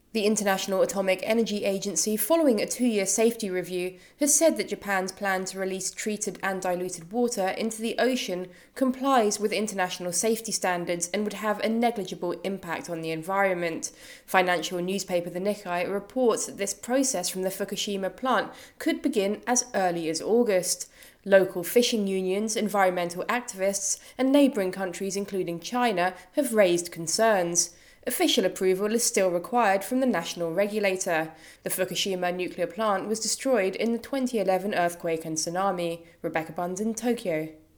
The International Atomic Energy Agency, following a 2-year safety review, has said that Japan's plan to release treated and diluted water into the ocean complies with international safety standards and would have a negligible impact on the environment. Financial newspaper The Nikkei reports that this process from the Fukushima plant could begin as early as August. Local fishing unions, environmental activists, and neighbouring countries, including China, have raised concerns. Official approval is still required from the national regulator. The Fukushima nuclear plant was destroyed in the 2011 earthquake and tsunami. Rebecca Bunds in Tokyo.